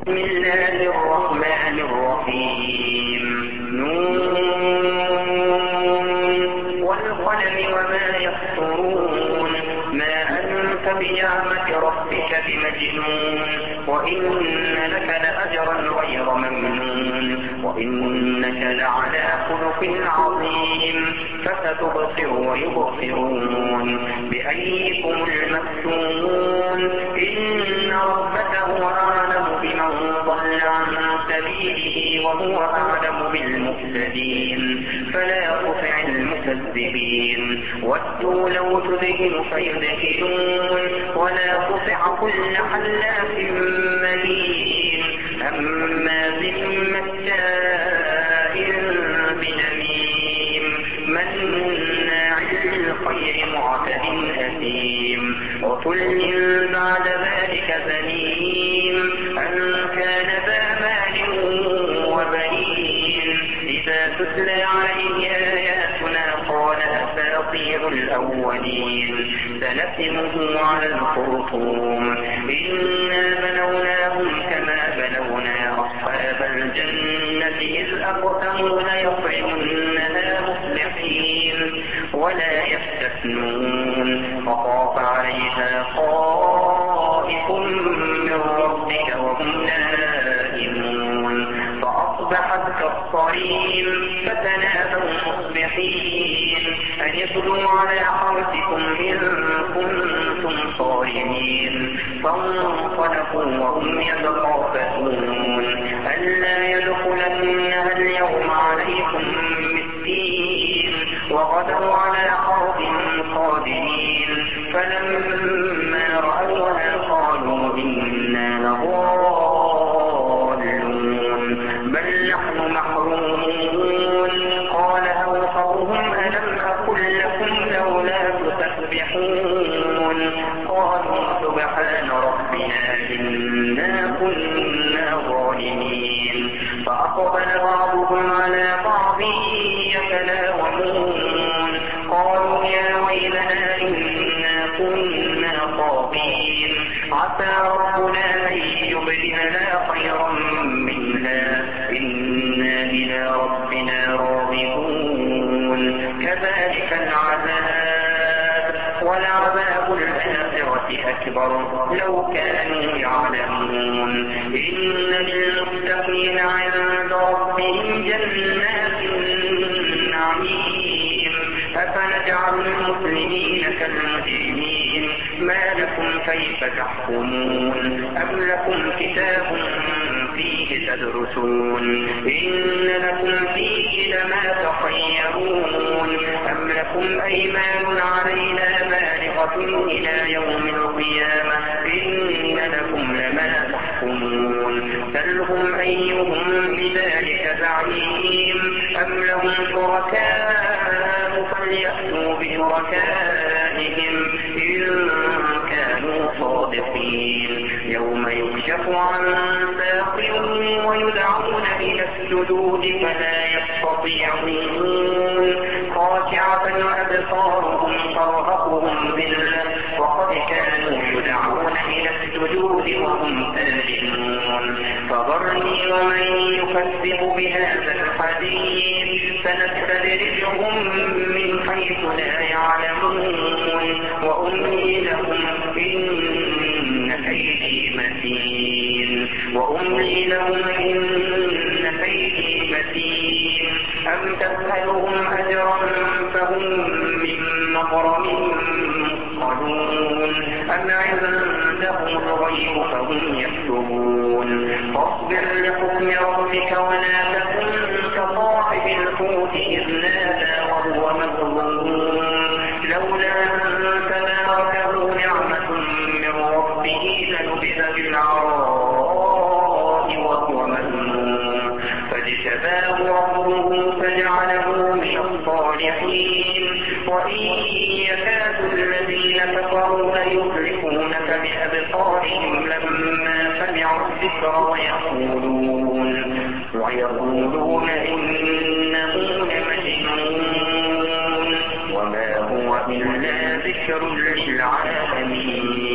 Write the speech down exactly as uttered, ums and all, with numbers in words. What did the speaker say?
بسم الله الرحمن الرحيم نون والقلم وما يسطرون ما أنت بنعمة ربك بمجنون وإن لك لأجرا غير ممنون وإنك لعلى خلق عظيم فستبصر ويبصرون بأيكم المفتون إن ربك هو أعلم بمن ضل عن سبيله وهو أعلم بالمهتدين فلا تطع المكذبين ودوا لو تدهن فيدهنون ولا تطع كل حلاف مهين هماز مشاء بنميم مناع للخير معتد أثيم عتل بعد ذلك زنيم أن كان ذا مال وبنين إذا تتلى عليه آياتنا قال أساطير الأولين سنسمه على الخرطوم إنا بلوناهم كما بلونا أصحاب الجنة إذ أقسموا ليصرمنها مصبحين ولا يستثنون فطاف عليها طائف من ربك وهم نائمون فأصبحت كالصريم فتنادوا مصبحين أن يغدوا على حرثكم إن كنتم صارمين فانطلقوا وهم يتخافتون ألا يدخلنها اليوم عليكم مسكين وغدوا على حرث قادمين فلما رأوها قالوا إنا لضالون بل نحن محرومون قال أوصوهم ألم أقل لكم لولا تسبحون قالوا سبحان ربنا إنا كنا ظالمين فأقبل بعضهم على بعض يتلاومون قالوا يا ويلنا إنا كنا طاغين عسى ربنا أن يبدلنا خيرا منها إنا إلى ربنا راغبون كذلك العذاب ولعذاب الآخرة أكبر لو كانوا يعلمون إن للمتقين عند ربهم جنات النعيم أفنجعل المسلمين كالمجرمين ما لكم كيف تحكمون أم لكم كتاب فيه تدرسون إن لكم فيه لما تخيرون أم لكم أيمان علينا بالغة إلى يوم القيامة إن لكم لما تحكمون سلهم أيهم بذلك زعيم أم لهم شركاء فليأتوا بشركائهم إن كانوا صادقين يوم يكشف عن ساق ويدعون إلى السجود فلا يستطيعون خاشعة أبصارهم ترهقهم ذلة وقد كانوا يدعون إلى السجود وهم سالمون فذرني ومن يكذب بهذا الحديث سنستدرجهم من حيث لا يعلمون وأملي لهم إن كيدي متين وأملي لهم إن كيدي متين أم تسألهم أجرا فهم من مغرم مثقلون أم عندهم الغيب فهم يكتبون فاصبر لحكم ربك ولا تكن كصاحب الحوت إذ نادى وهو مظلوم لولا أن تداركه نعمة من ربه لنبذ بالعراء وهو مذموم فاجتباه ربه فجعله من الصالحين وإن يكاد الذين كفروا ليزلقونك بأبصارهم لما سمعوا الذكر ويقولون ويقولون إنه لمجنون وما هو إلا ذكر للعالمين